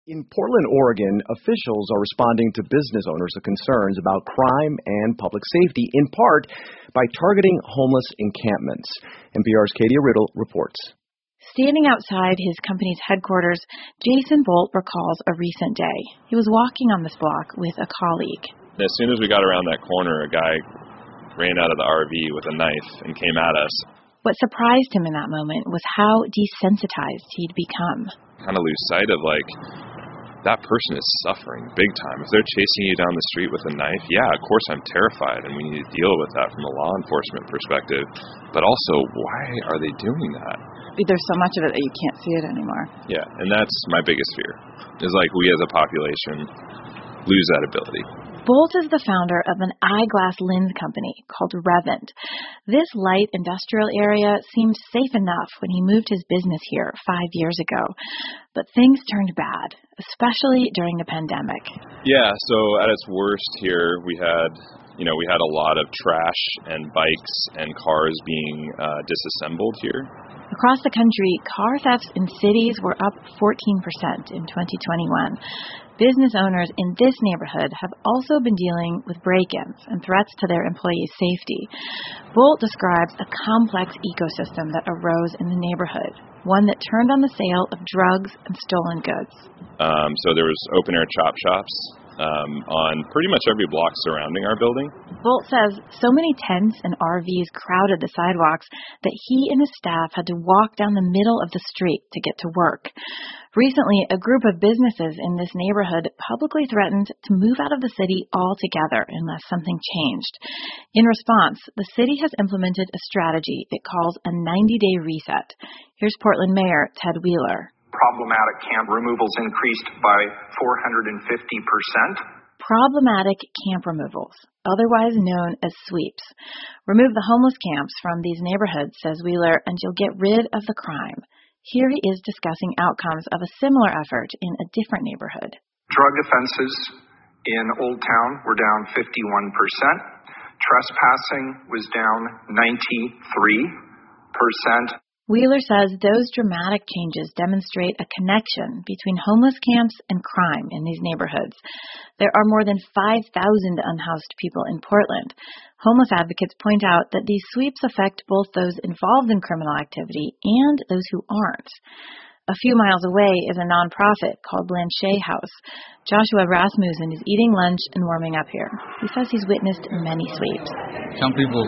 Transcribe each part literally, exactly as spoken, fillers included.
In Portland, Oregon, officials are responding to business owners' concerns about crime and public safety, in part by targeting homeless encampments. N P R's Katie Riddle reports. Standing outside his company's headquarters, Jason Bolt recalls a recent day. He was walking on this block with a colleague. As soon as we got around that corner, a guy ran out of the R V with a knife and came at us. What surprised him in that moment was how desensitized he'd become. Kind of lose sight of, like, that person is suffering big time. If they're chasing you down the street with a knife, yeah, of course I'm terrified, and we need to deal with that from a law enforcement perspective. But also, why are they doing that? There's so much of it that you can't see it anymore. Yeah, and that's my biggest fear, is like we as a population lose that ability. Bolt is the founder of an eyeglass lens company called Revant. This light industrial area seemed safe enough when he moved his business here five years ago. But things turned bad, especially during the pandemic. Yeah, so at its worst here, we had, you know, we had a lot of trash and bikes and cars being uh, disassembled here. Across the country, car thefts in cities were up fourteen percent in twenty twenty-one. Business owners in this neighborhood have also been dealing with break-ins and threats to their employees' safety. Bolt describes a complex ecosystem that arose in the neighborhood, one that turned on the sale of drugs and stolen goods. Um, so there was open-air chop shops um, on pretty much every block surrounding our building. Bolt says so many tents and R Vs crowded the sidewalks that he and his staff had to walk down the middle of the street to get to work. Recently, a group of businesses in this neighborhood publicly threatened to move out of the city altogether unless something changed. In response, the city has implemented a strategy it calls a ninety-day reset. Here's Portland Mayor Ted Wheeler. Problematic camp removals increased by four hundred fifty percent. Problematic camp removals, otherwise known as sweeps. Remove the homeless camps from these neighborhoods, says Wheeler, and you'll get rid of the crime. Here he is discussing outcomes of a similar effort in a different neighborhood. Drug offenses in Old Town were down fifty-one percent. Trespassing was down ninety-three percent. Wheeler says those dramatic changes demonstrate a connection between homeless camps and crime in these neighborhoods. There are more than five thousand unhoused people in Portland. Homeless advocates point out that these sweeps affect both those involved in criminal activity and those who aren't. A few miles away is a nonprofit called Blanchet House. Joshua Rasmussen is eating lunch and warming up here. He says he's witnessed many sweeps. Some people,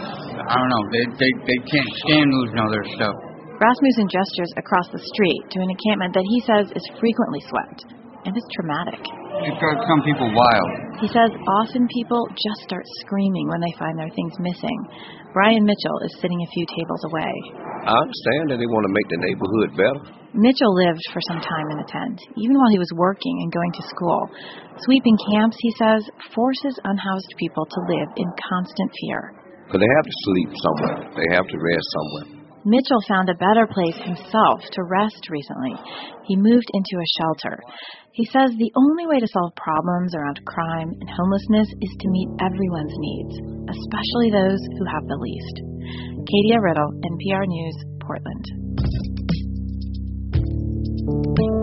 I don't know, they, they, they can't stand losing all their stuff. Rasmussen gestures across the street to an encampment that he says is frequently swept, and it's traumatic. It drives some people wild. He says often people just start screaming when they find their things missing. Brian Mitchell is sitting a few tables away. I understand that they want to make the neighborhood better. Mitchell lived for some time in the tent, even while he was working and going to school. Sweeping camps, he says, forces unhoused people to live in constant fear. But they have to sleep somewhere. They have to rest somewhere. Mitchell found a better place himself to rest recently. He moved into a shelter. He says the only way to solve problems around crime and homelessness is to meet everyone's needs, especially those who have the least. Katie Riddle, N P R News, Portland.